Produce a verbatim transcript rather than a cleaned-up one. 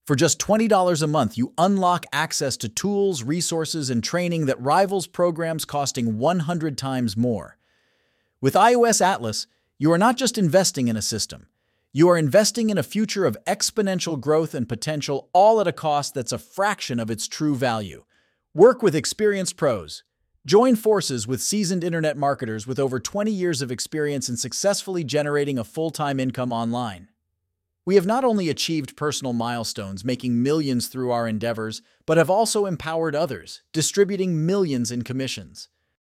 For just twenty dollars a month, you unlock access to tools, resources, and training that rivals programs costing one hundred times more. With iOS Atlas, you are not just investing in a system. You are investing in a future of exponential growth and potential, all at a cost that's a fraction of its true value. Work with experienced pros. Join forces with seasoned internet marketers with over twenty years of experience in successfully generating a full-time income online. We have not only achieved personal milestones, making millions through our endeavors, but have also empowered others, distributing millions in commissions.